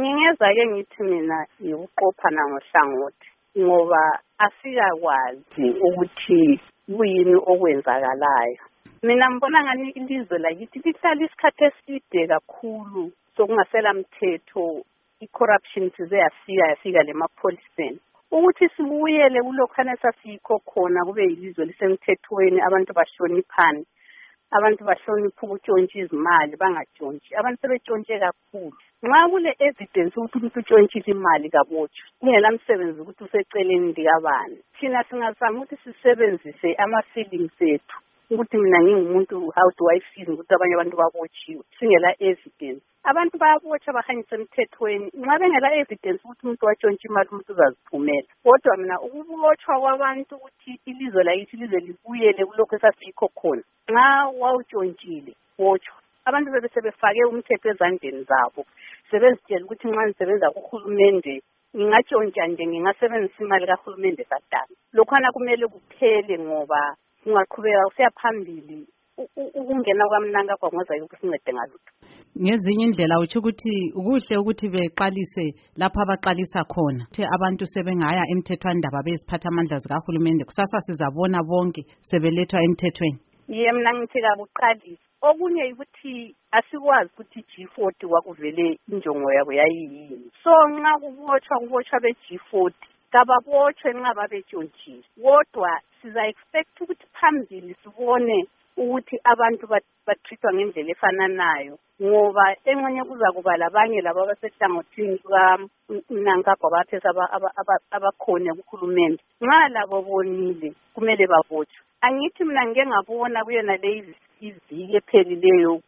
Ngingeza-ke ngithi mina ukuqophana ngohlangothi ngoba asikakwazi ukuthi kuyini okwenzakalayo. Mina ngibona ngani ilizwe lakithi lihlala isikhathi eside kakhulu sokungasela mthetho, i-corruption size yafika lemapholiseni. Ukuthi sibuyele kulokhana sasikho khona kube yilizwe lisemthethweni, abantu bahloniphane, abantu bahloniphe ukutshontsha izimali bangatshontshi. Abantu sebetshontshe kakhulu. Nxa kule evidence ukuthi umuntu utshontshile imali kabotshwa, kungela msebenzi ukuthi useceleni likabani. Thina singazama ukuthi sisebenzise ama-feelings ethu ukuthi mina ngingumuntu, how do I feel ukuthi abanye abantu babotshiwe singela evidence. Abantu bayabotshwa bahanyise emthethweni. Nxa bengela evidence ukuthi umuntu watshontsha imali umuntu uzaziphumela. Kodwa mina ukubotshwa kwabantu ukuthi ilizwe lakithi lize libuyele kulokho esasikho khona. Nxa wawutshontshile botshwa. Abantu sebefake umthetho ezandleni zabo. Sebezitshela ukuthi nxa ngisebenza kuhulumende ngingatshontsha nje, ngingasebenzisa imali kahulumende kadala. Lokhana kumele kuphele ngoba ungaqhubeka usiya phambili ukungena kwaMnangagwa ngozayo ukusincede ngalutho. Ngezinye indlela uthi ukuthi ukuhle ukuthi beqalise lapha abaqalisa khona. Abantu sebengaya emthethwandaba beziphatha amandla zikahulumende, kusasa sizabona bonke sebelethwa emthethweni. Mina ngithi kabuqalise. Okunye ukuthi asikwazi ukuthi G40 kwakuvele injongo yabo yayiyini. So nxa kubotshwa be-G40 kababotshwe nxa babetshontshile. Kodwa siza expect ukuthi phambili sibone ukuthi abantu batrithwa ngendlela efananayo, ngoba enxenye kuza kuba labanye labo abasehlangothini kukaMnangagwa baphesa abakhona kuhulumende. Nxa labo bonile kumele babotshwe. Angithi mina ngike ngabona kuyena le iviki ephelileyo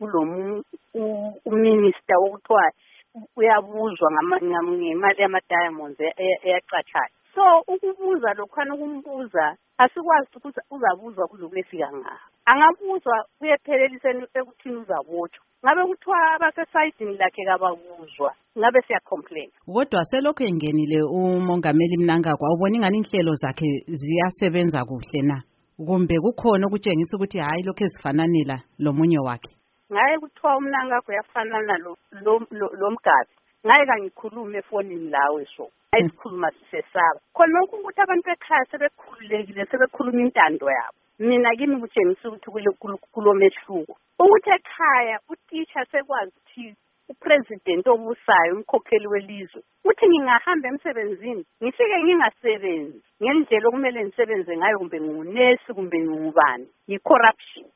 uminister okuthiwa uyabuzwa ngemali yama-diamonds eyacatshayo. So ukubuza lokhwana ukumbuza asikwazi ukuthi uzabuzwa kuzokufika ngaho. Angabuzwa kuyephelelisa ekuthini uzabotshwa. Ngabe kuthiwa abasesayidini lakhe kababuzwa, ngabe siyacomplain. Kodwa selokhu engenile umongameli Mnangagwa, ubona ingani inhlelo zakhe ziyasebenza kuhle na? Kumbe kukhona ukutshengisa ukuthi hayi lokho ezifananela lomunye wakhe? Ngaye kuthiwa uMnangagwa yafanana lo Mgabi. Ngaye kangikhulume efonini lawe so. Ayisikhuluma sisesaba. Khona ukuthi abantu ekhaya sebekhululekile, sebekhuluma intando yabo. Mina kimi kutshengisa ukuthi kulomehluko. Ukuthi ekhaya utitsha sekwazi ukuthi upresident obusayo, umkhokheli welizwe, uthi ngingahamba emsebenzini ngifike ngingasebenzi ngendlela okumele ngisebenze ngayo, kumbe ngunesi kumbe ngubani, yi-corruption.